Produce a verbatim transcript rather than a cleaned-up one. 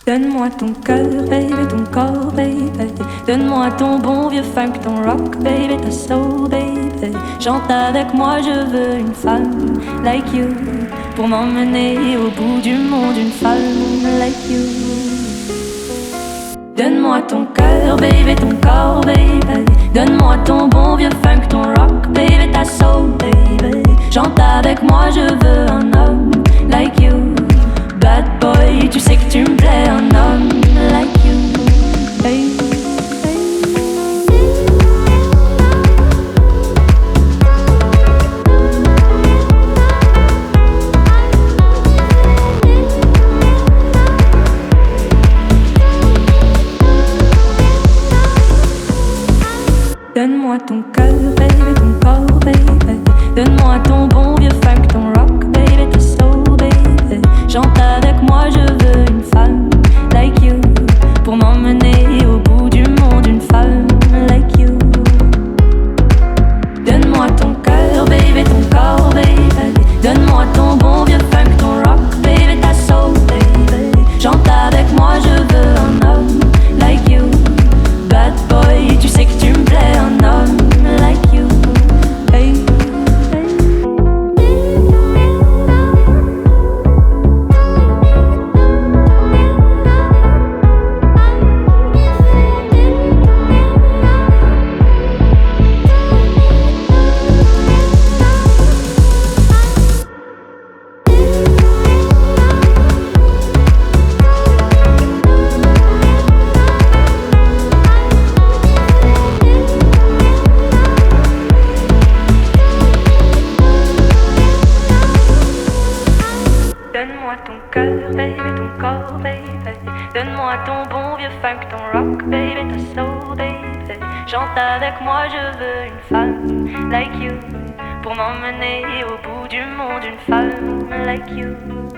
Donne-moi ton cœur, baby, ton corps, baby. Donne-moi ton bon vieux funk, ton rock, baby, ta soul, baby. Chante avec moi, je veux une femme like you pour m'emmener au bout du monde, une femme like you. Donne-moi ton cœur, baby, ton corps, baby. Donne-moi ton bon vieux funk, ton rock, baby, ta soul, baby. Chante avec moi, je veux un homme like you. Bad boy, tu sais que tu me plais, un homme like you. Hey. Donne-moi ton cœur, baby, ton corps, baby. Donne-moi ton bon vieux funk, ton rock, baby, ta soul, baby. Chante avec moi, je veux une femme like you pour m'emmener au bout du monde, une femme like you. Donne-moi ton cœur, baby, ton corps, baby. Donne-moi ton bon vieux funk, ton rock, baby, ta soul, baby. Chante avec moi, je veux un homme like you. Bad boy, tu sais que tu me plais, un homme like you. Hey. Donne-moi ton cœur, baby, ton corps, baby. Donne-moi ton bon vieux funk, ton rock, baby, ta soul, baby. Chante avec moi, je veux une femme like you pour m'emmener au bout du monde, une femme like you.